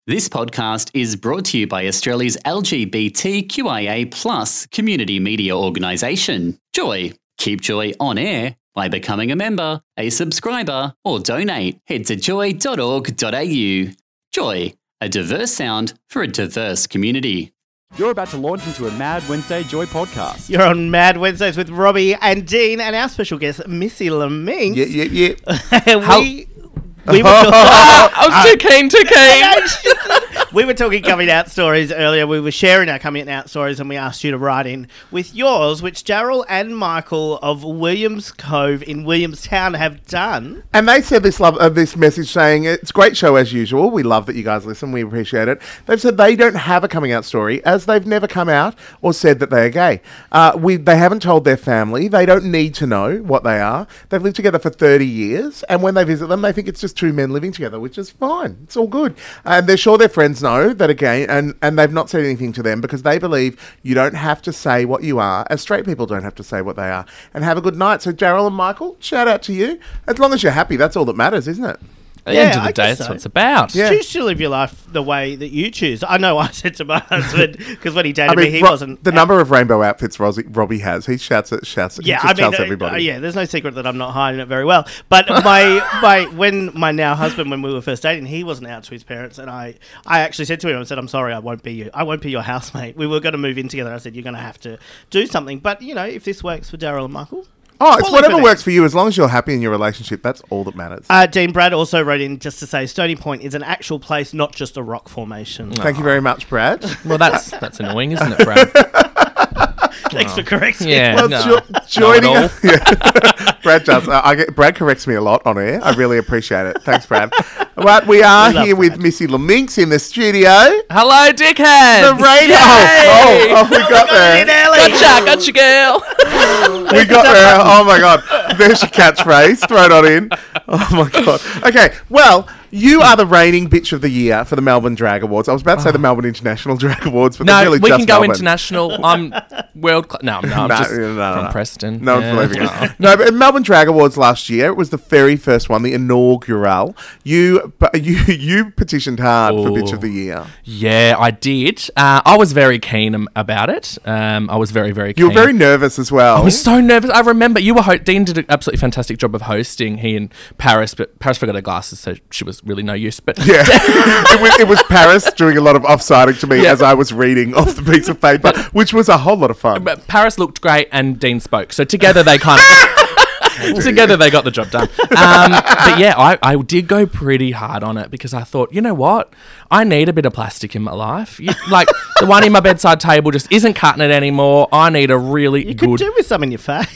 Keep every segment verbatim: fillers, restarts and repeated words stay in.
This podcast is brought to you by Australia's L G B T Q I A plus community media organisation, Joy. Keep Joy on air by becoming a member, a subscriber, or donate. Head to joy dot org dot a u. Joy, a diverse sound for a diverse community. You're about to launch into a Mad Wednesday Joy podcast. You're on Mad Wednesdays with Robbie and Dean and our special guest, Missy Laminx. Yeah, yeah, yeah. we, we were I was too keen, too keen. We were talking coming out stories earlier. We were sharing our coming out stories and we asked you to write in with yours, which Daryl and Michael of Williams Cove in Williamstown have done. And they said this love, uh, this message saying, it's a great show as usual. We love that you guys listen. We appreciate it. They've said they don't have a coming out story as they've never come out or said that they are gay. Uh, we They haven't told their family. They don't need to know what they are. They've lived together for thirty years. And when they visit them, they think it's just two men living together, which is fine. It's all good. And they're sure their friends know that are gay, and, and they've not said anything to them because they believe you don't have to say what you are, as straight people don't have to say what they are. And have a good night. So Daryl and Michael, shout out to you. As long as you're happy, that's all that matters, isn't it? At the Yeah, end of the I day, guess that's so. what it's about. Yeah. Choose to live your life the way that you choose. I know I said to my husband, because when he dated I mean, me, he Ro- wasn't... the number of rainbow outfits Rosie, Robbie has. He shouts it, shouts it. Yeah, he I just mean, tells uh, everybody. uh, yeah, there's no secret that I'm not hiding it very well. But my my when my now husband, when we were first dating, he wasn't out to his parents, and I, I actually said to him, I said, I'm sorry, I won't be you. I won't be your housemate. We were going to move in together. I said, you're going to have to do something. But, you know, if this works for Daryl and Michael... Oh, it's Well, whatever look at works for you. As long as you're happy in your relationship, that's all that matters. Uh, Dean Brad also wrote in just to say Stony Point is an actual place, not just a rock formation. Thank you very much, Brad. Well, that's that's annoying, isn't it, Brad? Thanks for correcting Yeah. Well, no. jo- joining Not us, yeah. Brad does. Uh, I get, Brad corrects me a lot on air. I really appreciate it. Thanks, Brad. But we are We love here with Brad. Missy Laminx in the studio. Hello, dickhead. The radio. Oh, oh, oh, we got there. Gotcha, gotcha, girl. We got there. Oh my god. There's your catchphrase. Throw it on in. Oh my god. Okay. Well, you are the reigning bitch of the year for the Melbourne Drag Awards. I was about to say the Melbourne International Drag Awards, but No, they're really we just can go Melbourne. international. I'm world class. No, no, I'm No, just no, no, from no. Preston. No one's Yeah. believing it. No, but at Melbourne Drag Awards last year, it was the very first one, the inaugural. You, but you, you petitioned hard for bitch of the year. Yeah, I did. Uh, I was very keen um, about it. Um, I was very, very keen. You were very nervous as well. I was so nervous. I remember you were ho- Dean did an absolutely fantastic job of hosting. He and Paris, but Paris forgot her glasses, so she was really no use. But Yeah, it, was, it was Paris doing a lot of offsiding to me Yeah. as I was reading off the piece of paper, which was a whole lot of fun. But Paris looked great and Dean spoke. So together they kind of together they got the job done. Um, but yeah, I, I did go pretty hard on it because I thought, you know what? I need a bit of plastic in my life. You, like the one in my bedside table just isn't cutting it anymore. I need a really You could good. do with some in your face.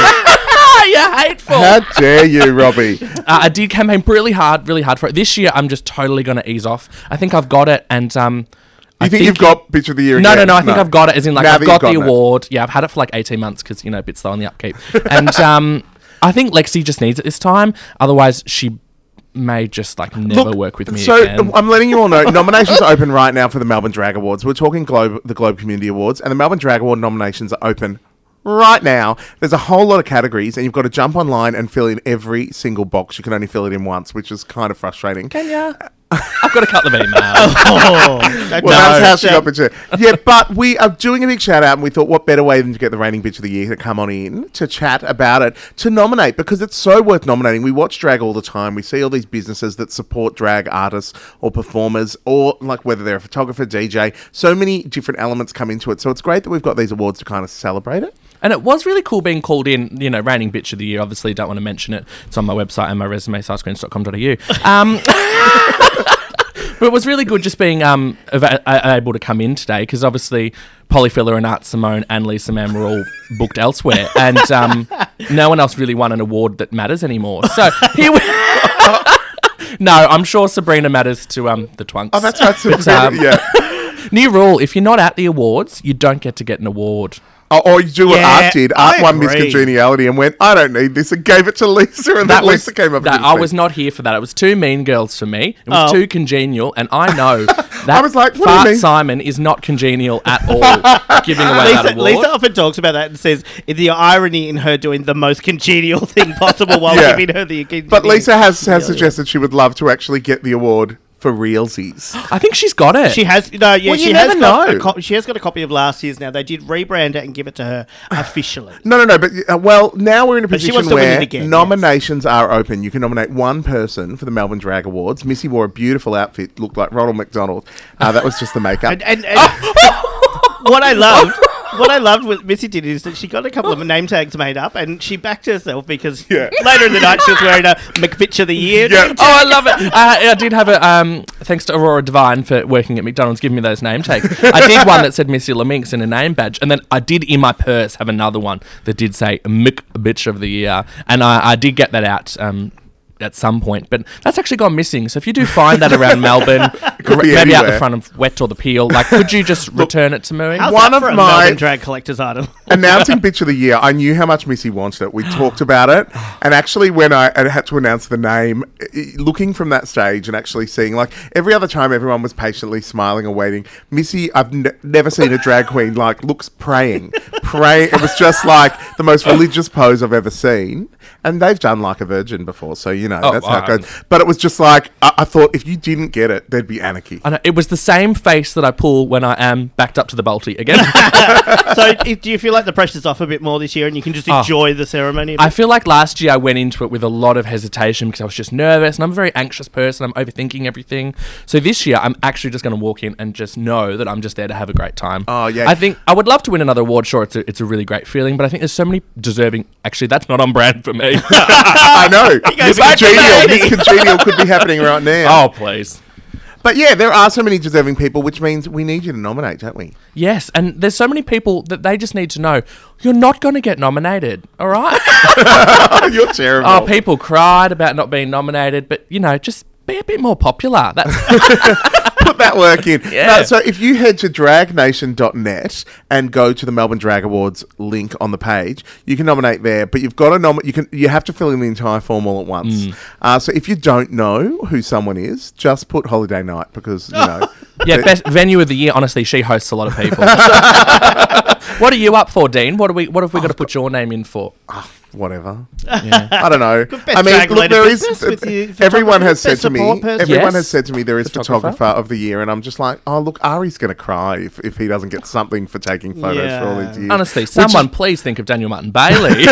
You're hateful. How dare you, Robbie? Uh, I did campaign really hard, really hard for it. This year, I'm just totally going to ease off. I think I've got it, and um, You think, you've got bitch of the year No, again? no, no. I think I've got it. As in, like, Now I've that got you've the gotten it. award. Yeah, I've had it for like eighteen months because you know a bit slow on the upkeep, and um, I think Lexi just needs it this time. Otherwise, she may just like never Look, work with me so again. I'm letting you all know, nominations are open right now for the Melbourne Drag Awards. We're talking Globe, the Globe Community Awards, and the Melbourne Drag Award nominations are open right now. There's a whole lot of categories, and you've got to jump online and fill in every single box. You can only fill it in once, which is kind of frustrating. Can ya? I've got a couple of emails. Oh, that Well, that's does how she sound- got bitch of the year. Yeah, but we are doing a big shout out, and we thought, what better way than to get the reigning bitch of the year to come on in to chat about it, to nominate, because it's so worth nominating. We watch drag all the time. We see all these businesses that support drag artists or performers, or like whether they're a photographer, D J. So many different elements come into it. So it's great that we've got these awards to kind of celebrate it. And it was really cool being called in, you know, reigning bitch of the year. Obviously, don't want to mention it. It's on my website and my resume, sarscreens dot com dot a u. Um, but it was really good just being um, av- a- able to come in today because obviously Polyfilla and Art Simone and Lisa Mann were all booked elsewhere. And um, no one else really won an award that matters anymore. So here we... No, I'm sure Sabrina matters to um, the Twunks. Oh, that's right. But, um, yeah. New rule, if you're not at the awards, you don't get to get an award. Oh, or you do what Yeah, Art did. I Art won Miss agree. Congeniality and went, I don't need this, and gave it to Lisa, and then Lisa came up that, and I was not here for that. It was too mean girls for me. It was Oh. too congenial, and I know that I was like, what do you Fart mean? Simon is not congenial at all, giving away that Lisa, award. Lisa often talks about that and says the irony in her doing the most congenial thing possible while Yeah. giving her the. But Lisa has, has suggested she would love to actually get the award for realsies. I think she's got it. She has no, yeah. Well, you she never has got know. a co- she has got a copy of last year's now. They did rebrand it and give it to her officially. No, no, no. But uh, well, now we're in a But she position wants to win where it again, nominations are open. You can nominate one person for the Melbourne Drag Awards. Missy wore a beautiful outfit, looked like Ronald McDonald. Uh, that was just the makeup. And, and, and what I loved, what I loved what Missy did is that she got a couple of name tags made up, and she backed herself because Yeah. later in the night she was wearing a McBitch of the Year. Yeah. name Oh, tag. I love it. Uh, I did have a, um, thanks to Aurora Devine for working at McDonald's, giving me those name tags. I did one that said Missy LaMinx in a name badge, and then I did in my purse have another one that did say McBitch of the Year, and I, I did get that out um, at some point, but that's actually gone missing. So if you do find that around Melbourne, could be maybe out anywhere. the front of Wet or the Peel, like, could you just return it to me? How's One that of for a my- Melbourne drag collector's item. Announcing Bitch of the Year, I knew how much Missy wanted it. We talked about it. And actually, when I I had to announce the name, i- looking from that stage and actually seeing, like, every other time everyone was patiently smiling or waiting, Missy, I've n- never seen a drag queen, like, looks praying. Praying. It was just, like, the most religious pose I've ever seen. And they've done Like a Virgin before, so, you know, Oh, that's how it um, goes. But it was just like, I-, I thought if you didn't get it, there'd be anarchy. I know, it was the same face that I pull when I am backed up to the Balti again. So if, do you feel like the pressure's off a bit more this year and you can just Oh. enjoy the ceremony? a I bit? feel like last year I went into it with a lot of hesitation because I was just nervous, and I'm a very anxious person. I'm overthinking everything. So this year I'm actually just going to walk in and just know that I'm just there to have a great time. Oh, yeah. I think I would love to win another award. Sure, it's a, it's a really great feeling, but I think there's so many deserving. Actually, that's not on brand for me. I know. Miss back to Congenial. Mandy. Miss Congenial could be happening right now. Oh, please. But yeah, there are so many deserving people, which means we need you to nominate, don't we? Yes, and there's so many people that they just need to know you're not going to get nominated, all right? You're terrible. Oh, people cried about not being nominated, but, you know, just be a bit more popular. That's Put that work in. Yeah. No, so if you head to drag nation dot net and go to the Melbourne Drag Awards link on the page, you can nominate there, but you've got to nom- you can you have to fill in the entire form all at once. Mm. Uh, so if you don't know who someone is, just put Holiday Night because, you know. yeah, it- best venue of the year. Honestly, she hosts a lot of people. What are you up for, Dean? What are we? What have we got to put your name in for? whatever. Yeah. I don't know. best I mean, drag look, related there is. business with you, Everyone photographer, has said best to me. support person. Everyone Yes. has said to me there is Photographer. photographer of the year, and I'm just like, oh look, Ari's going to cry if, if he doesn't get something for taking photos for all Yeah. these years. Honestly, Which someone is- please think of Daniel Martin Bailey.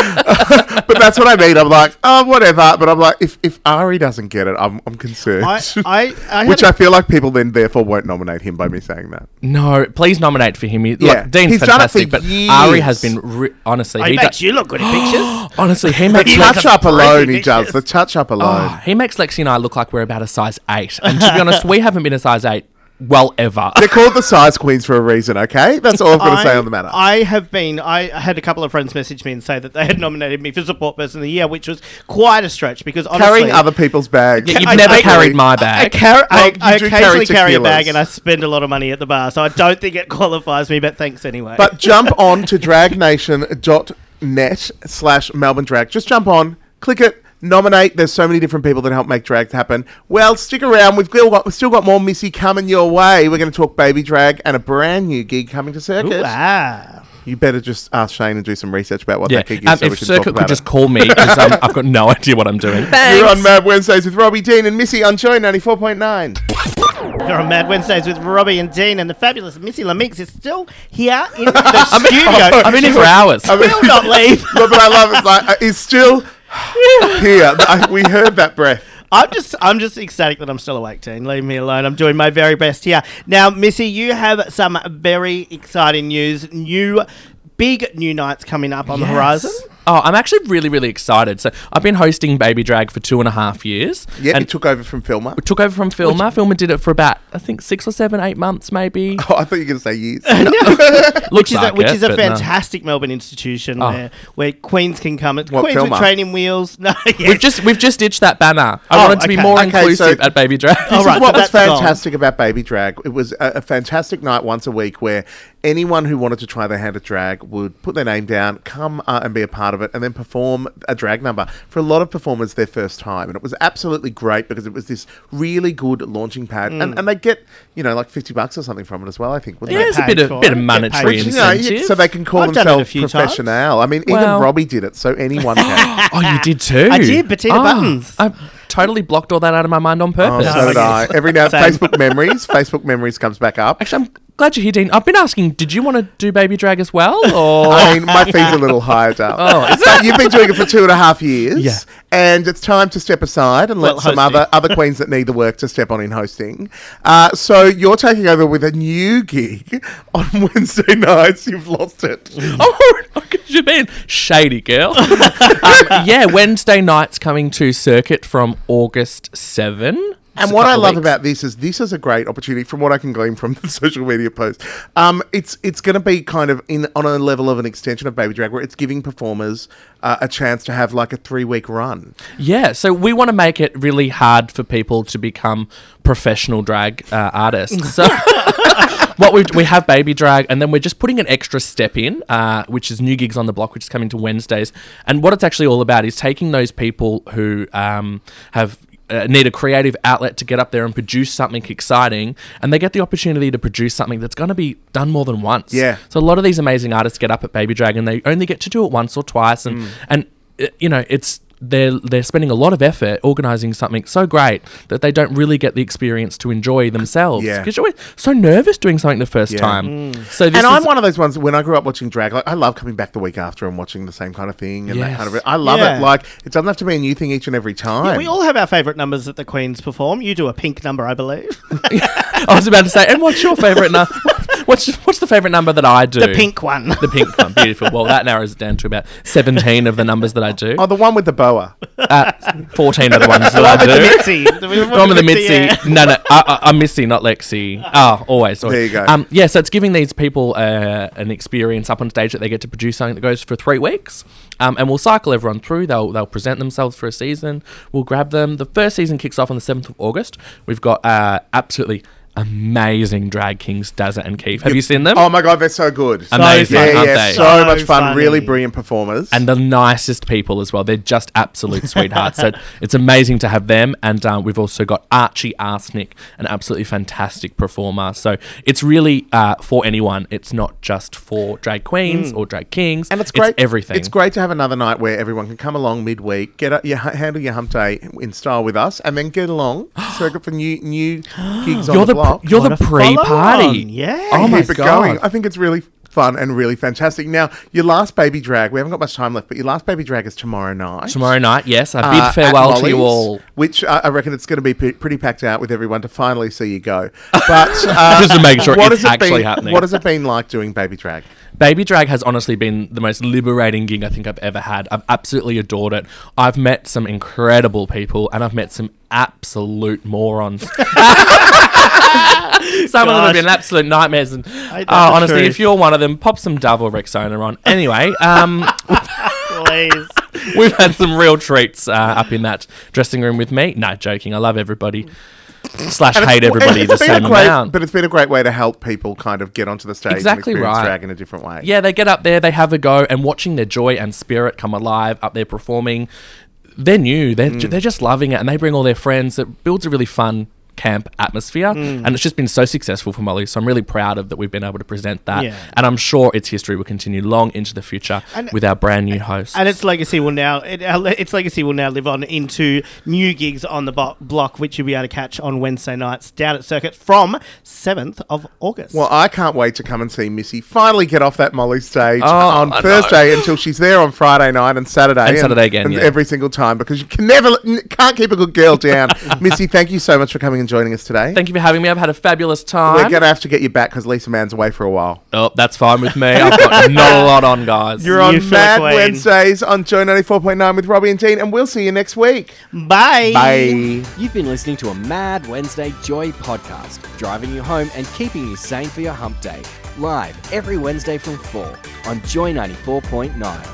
but that's what I mean. I'm like, oh, whatever. But I'm like, if, if Ari doesn't get it, I'm I'm concerned. I, I, I had Which a- I feel like people then therefore won't nominate him by me saying that. No, please nominate for him. He, Yeah. Look, Dean's He's done it for fantastic, but years. Ari has been re- honestly. Oh, he he does, makes you look good in pictures. honestly, he The makes he Lex- looks touch up crazy alone, he pictures. does. The touch up alone. oh, he makes Lexi and I look like we're about a size eight. And to be honest, we haven't been a size eight well ever. They're called the size queens for a reason, okay? That's all I've got to I, say on the matter. I have been. I had a couple of friends message me and say that they had nominated me for support person of the year, which was quite a stretch because honestly, Carrying other people's bags. Yeah, you've I- never I- carried my I, bag. car- Well, I, you I do occasionally carry carry a tequilas. bag and I spend a lot of money at the bar, so I don't think it qualifies me. But thanks anyway. But jump on to drag nation dot net slash Melbourne Drag. Just jump on, click it, nominate. There's so many different people that help make drag happen. Well, stick around. We've still got, we've still got more Missy coming your way. We're going to talk baby drag and a brand new gig coming to Circuit. Ooh, ah. You better just ask Shane and do some research about what Yeah, that gig is. um, so we if can Circuit talk about could just it. call me, because um, I've got no idea what I'm doing. You're on Mad Wednesdays with Robbie Dean and Missy on Joy ninety-four point nine. You're on Mad Wednesdays with Robbie and Dean, and the fabulous Missy LaMinx is still here in the studio. I've been here for hours. I mean- Will not leave. No, but I love it. Like, uh, he's still here. I, we heard that breath. I'm just, I'm just ecstatic that I'm still awake, Dean. Leave me alone. I'm doing my very best here. Now, Missy, you have some very exciting news. New, big new nights coming up on the horizon. Oh, I'm actually really, really excited. So I've been hosting Baby Drag for two and a half years. Yeah, and he took over from Filmer. took over from Filmer. Filmer did it for about, I think, six or seven, eight months, maybe. Oh, I thought you were going to say years. Looks Which is, like a, which it, is a but no. fantastic Melbourne institution Oh. where, where queens can come. It's What, queens with Filmer? training wheels. No, yes. We've just we've just ditched that banner. I Oh, wanted to be okay. more Okay, inclusive so- at Baby Drag. Oh, This right, is what so was that's gone. fantastic about Baby Drag. It was a, a fantastic night once a week where anyone who wanted to try their hand at drag would put their name down, come uh, and be a part part of it and then perform a drag number. For a lot of performers, their first time. And it was absolutely great because it was this really good launching pad. Mm. And, and they get, you know, like fifty bucks or something from it as well, I think. Wouldn't Yeah, they? it's a paid bit of for bit it. of Get monetary paid. Which, you know, incentive. you- so they can call I've done it a themselves few times. professional. I mean, even Well- Robbie did it, so anyone can. Oh, you did too. I did, Bettina Oh, Buttons. I totally blocked all that out of my mind on Oh, purpose. so did I. Every now Same. Facebook memories, Facebook memories comes back up. Actually, I'm glad you're here, Dean. I've been asking, did you want to do baby drag as well? Or I mean, my fee's a little higher up. Oh, is But you've been doing it for two and a half years. Yeah. And it's time to step aside and let Well, some hosting. other, other queens that need the work to step on in hosting. Uh, so you're taking over with a new gig on Wednesday nights. You've lost it. oh, you've been shady, girl. um, yeah, Wednesday nights coming to Circuit from August seventh. And what I love about this is this is a great opportunity, from what I can glean from the social media post. Um, it's it's going to be kind of in on a level of an extension of Baby Drag, where it's giving performers uh, a chance to have like a three week run. Yeah, so we want to make it really hard for people to become professional drag uh, artists. So what we we have baby drag, and then we're just putting an extra step in, uh, which is New Gigs on the Block, which is coming to Wednesdays. And what it's actually all about is taking those people who um, have Uh, need a creative outlet to get up there and produce something exciting, and they get the opportunity to produce something that's going to be done more than once. Yeah. So a lot of these amazing artists get up at Baby Drag and they only get to do it once or twice, and and uh, you know it's they're they're spending a lot of effort organising something so great that they don't really get the experience to enjoy themselves. Yeah. Because you're always so nervous doing something the first Yeah. time. So this And is, I'm one of those ones, when I grew up watching drag, like I love coming back the week after and watching the same kind of thing and that Yes. kind of. I love Yeah. it. Like it doesn't have to be a new thing each and every time. Yeah, we all have our favourite numbers that the Queens perform. You do a pink number, I believe. I was about to say, and what's your favourite number? What's what's the favourite number that I do? The pink one. The pink one, beautiful. Well, that narrows it down to about seventeen of the numbers that I do. Oh, the one with the boa. Uh, fourteen of the ones that I With the do. Mitzi. The The one with the Mitzi. yeah. No, no, I, I, I'm Missy, not Lexi. Oh, always, always. There you go. Um, yeah, so it's giving these people uh, an experience up on stage that they get to produce something that goes for three weeks. Um, and we'll cycle everyone through. They'll they'll present themselves for a season. We'll grab them. The first season kicks off on the seventh of August. We've got uh, absolutely amazing drag kings, Dazza and Keith. Have you seen them? Oh my god, they're so good. Amazing, yeah, aren't yeah, they? so, So much fun. funny. Really brilliant performers. And the nicest people as well. They're just absolute sweethearts. So it's amazing to have them. And um, we've also got Archie Arsenic, an absolutely fantastic performer. So it's really uh, for anyone. It's not just for drag queens or drag kings. And it's great. everything. It's great to have another night where everyone can come along midweek, get a, you ha- handle your hump day in style with us, and then get along. Circuit for new new gigs on You're the the block. you're What the a follow-on. pre-party. Yeah. Oh my Keep it god. going. I think it's really fun and really fantastic. Now, your last baby drag, we haven't got much time left, but your last baby drag is tomorrow night. Tomorrow night, yes. A Uh, bid at farewell to you Molly's, all. Which uh, I reckon it's going to be p- pretty packed out with everyone to finally see you go. But uh, Just to make sure what it's has it actually been, happening. What has it been like doing baby drag? Baby drag has honestly been the most liberating gig I think I've ever had. I've absolutely adored it. I've met some incredible people and I've met some absolute morons. Some of them have Gosh. been absolute nightmares. And Ain't that uh, the honestly, truth? if you're one of them, pop some Dove or Rexona on. Anyway, um, Please. we've had some real treats uh, up in that dressing room with me. No, joking. I love everybody. Slash And hate it's- everybody it's the been a same great- amount. But it's been a great way to help people kind of get onto the stage Exactly and experience right. drag in a different way. Yeah, they get up there, they have a go, and watching their joy and spirit come alive up there performing, they're new. They're, ju- they're just loving it, and they bring all their friends. It builds a really fun camp atmosphere, and it's just been so successful for Molly. So I'm really proud of that we've been able to present that, Yeah. and I'm sure its history will continue long into the future And- with our brand new host. And its legacy will now it, our- its legacy will now live on into new gigs on the bo- block, which you'll be able to catch on Wednesday nights down at Circuit from seventh of August. Well, I can't wait to come and see Missy finally get off that Molly stage Oh, on I Thursday until she's there on Friday night and Saturday. And Saturday again, and yeah. every single time, because you can never, n- can't keep a good girl down. Missy, thank you so much for coming and joining us today. Thank you for having me. I've had a fabulous time. We're going to have to get you back because Lisa Mann's away for a while. Oh, that's fine with me. I've got not a lot on, guys. You're on You feel Mad queen. Wednesdays on Joy ninety-four point nine with Robbie and Dean, and we'll see you next week. Bye. Bye. You've been listening to a Mad Wednesday Joy podcast, driving you home and keeping you sane for your hump day. Live every Wednesday from four on Joy ninety-four point nine.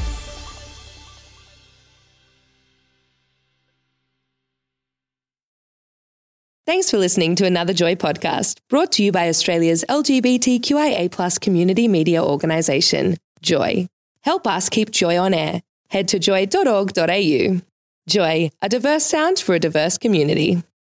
Thanks for listening to another Joy podcast, brought to you by Australia's L G B T Q I A plus community media organisation, Joy. Help us keep Joy on air. Head to joy dot org dot a u. Joy, a diverse sound for a diverse community.